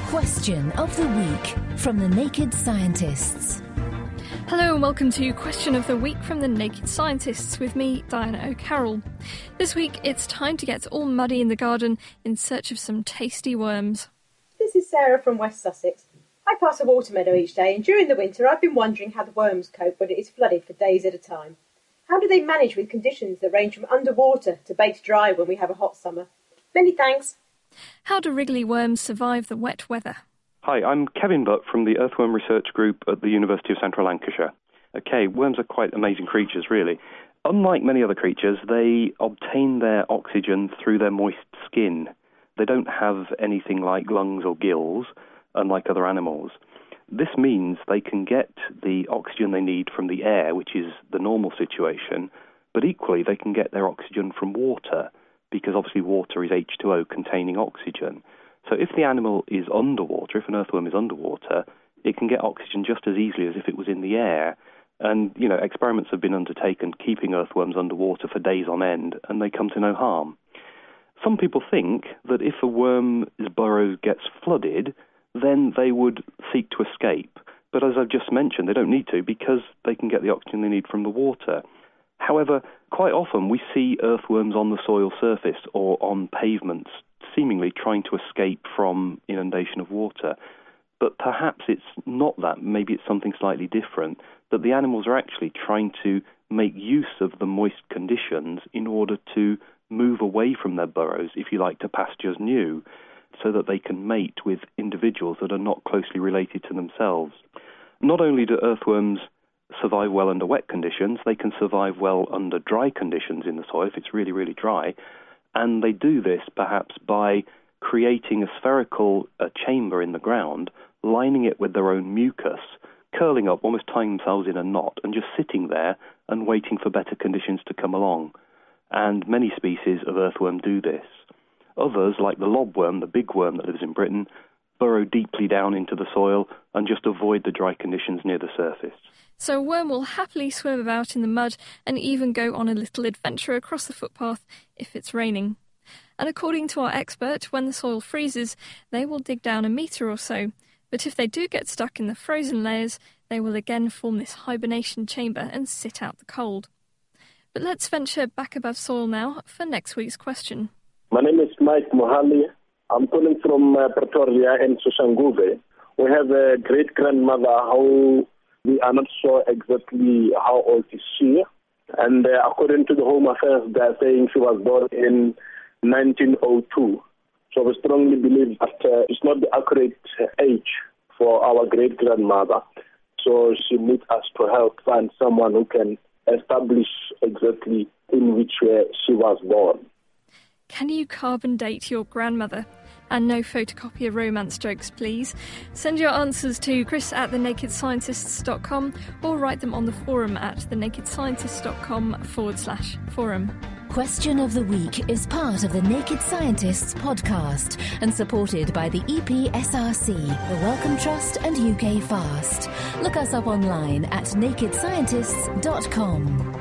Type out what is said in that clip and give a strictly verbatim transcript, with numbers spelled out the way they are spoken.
Question of the Week from the Naked Scientists. Hello and welcome to Question of the Week from the Naked Scientists with me, Diana O'Carroll. This week it's time to get all muddy in the garden in search of some tasty worms. This is Sarah from West Sussex. I pass a water meadow each day, and during the winter I've been wondering how the worms cope when it is flooded for days at a time. How do they manage with conditions that range from underwater to baked dry when we have a hot summer? Many thanks. How do wriggly worms survive the wet weather? Hi, I'm Kevin Butt from the Earthworm Research Group at the University of Central Lancashire. Okay, worms are quite amazing creatures, really. Unlike many other creatures, they obtain their oxygen through their moist skin. They don't have anything like lungs or gills, unlike other animals. This means they can get the oxygen they need from the air, which is the normal situation, but equally they can get their oxygen from water, because obviously water is H two O containing oxygen. So if the animal is underwater, if an earthworm is underwater, it can get oxygen just as easily as if it was in the air. And, you know, experiments have been undertaken keeping earthworms underwater for days on end, and they come to no harm. Some people think that if a worm's burrow gets flooded, then they would seek to escape. But as I've just mentioned, they don't need to because they can get the oxygen they need from the water. However, quite often we see earthworms on the soil surface or on pavements, seemingly trying to escape from inundation of water. But perhaps it's not that, maybe it's something slightly different, that the animals are actually trying to make use of the moist conditions in order to move away from their burrows, if you like, to pastures new, so that they can mate with individuals that are not closely related to themselves. Not only do earthworms survive well under wet conditions, they can survive well under dry conditions in the soil, if it's really, really dry, and they do this perhaps by creating a spherical uh, chamber in the ground, lining it with their own mucus, curling up, almost tying themselves in a knot, and just sitting there and waiting for better conditions to come along. And many species of earthworm do this. Others, like the lobworm, the big worm that lives in Britain, burrow deeply down into the soil and just avoid the dry conditions near the surface. So a worm will happily swim about in the mud and even go on a little adventure across the footpath if it's raining. And according to our expert, when the soil freezes, they will dig down a metre or so. But if they do get stuck in the frozen layers, they will again form this hibernation chamber and sit out the cold. But let's venture back above soil now for next week's question. My name is Mike Mohali. I'm calling from uh, Pretoria and Soshanguve. We have a great-grandmother who we are not sure exactly how old is she. And uh, according to the Home Affairs, they're saying she was born in nineteen oh two. So we strongly believe that uh, it's not the accurate age for our great-grandmother. So she needs us to help find someone who can establish exactly in which way she was born. Can you carbon date your grandmother? And no photocopier romance jokes, please. Send your answers to chris at the naked scientists dot com or write them on the forum at thenakedscientists.com forward slash forum. Question of the Week is part of the Naked Scientists podcast and supported by the E P S R C, the Wellcome Trust and U K Fast. Look us up online at naked scientists dot com.